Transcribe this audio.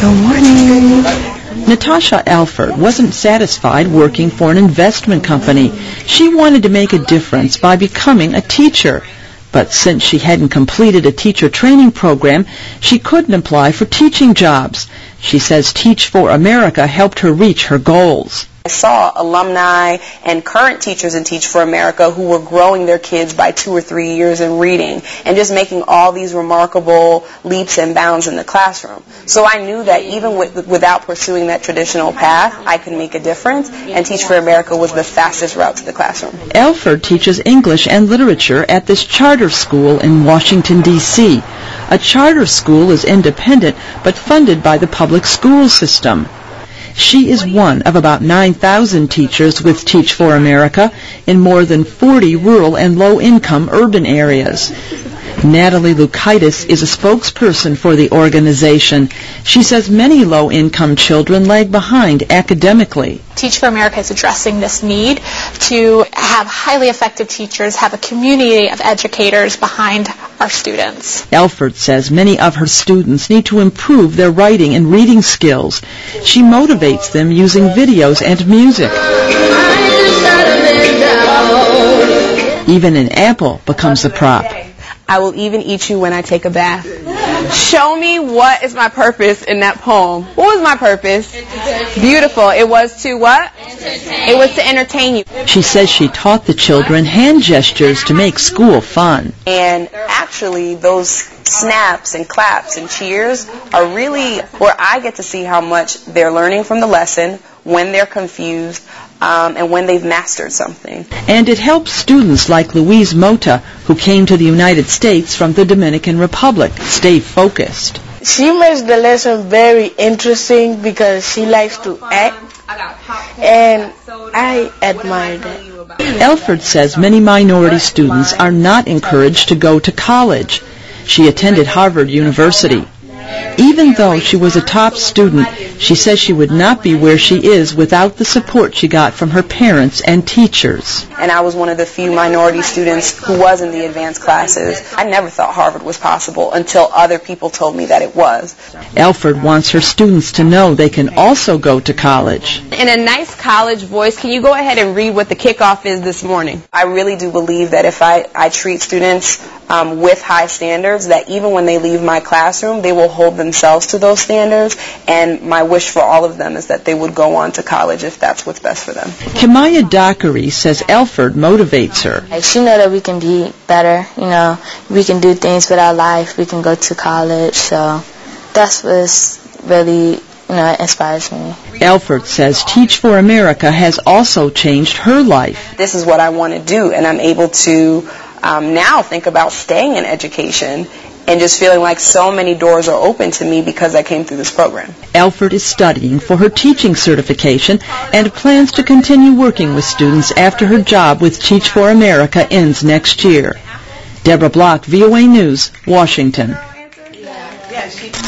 Good morning. Natasha Alford wasn't satisfied working for an investment company. She wanted to make a difference by becoming a teacher. But since she hadn't completed a teacher training program, she couldn't apply for teaching jobs. She says Teach for America helped her reach her goals. I saw alumni and current teachers in Teach for America who were growing their kids by 2 or 3 years in reading and just making all these remarkable leaps and bounds in the classroom. So I knew that even without pursuing that traditional path, I could make a difference, and Teach for America was the fastest route to the classroom. Alford teaches English and literature at this charter school in Washington, D.C. A charter school is independent but funded by the public school system. She is one of about 9,000 teachers with Teach for America in more than 40 rural and low-income urban areas. Natalie Lukaitis is a spokesperson for the organization. She says many low-income children lag behind academically. Teach for America is addressing this need to have highly effective teachers, have a community of educators behind our students. Alford says many of her students need to improve their writing and reading skills. She motivates them using videos and music. Even an apple becomes a prop. I will even eat you when I take a bath. Show me what is my purpose in that poem. What was my purpose? Beautiful. It was to what? It was to entertain you. She says she taught the children hand gestures to make school fun. And actually, those snaps and claps and cheers are really where I get to see how much they're learning from the lesson, when they're confused, and when they've mastered something. And it helps students like Louise Mota, who came to the United States from the Dominican Republic, stay focused. She makes the lesson very interesting because she likes to act, and I admire that. Alford says many minority students are not encouraged to go to college. She attended Harvard University. Even though she was a top student, she says she would not be where she is without the support she got from her parents and teachers. And I was one of the few minority students who was in the advanced classes. I never thought Harvard was possible until other people told me that it was. Alford wants her students to know they can also go to college. In a nice college voice, can you go ahead and read what the kickoff is this morning? I really do believe that if I treat students with high standards, that even when they leave my classroom, they will hold themselves to those standards, and my wish for all of them is that they would go on to college if that's what's best for them. Kimaya Dockery says Alford motivates her. She knows that we can be better, we can do things with our life, we can go to college, so that's what really inspires me. Alford says Teach for America has also changed her life. This is what I want to do, and I'm able to now think about staying in education and just feeling like so many doors are open to me because I came through this program. Alford is studying for her teaching certification and plans to continue working with students after her job with Teach for America ends next year. Deborah Block, VOA News, Washington.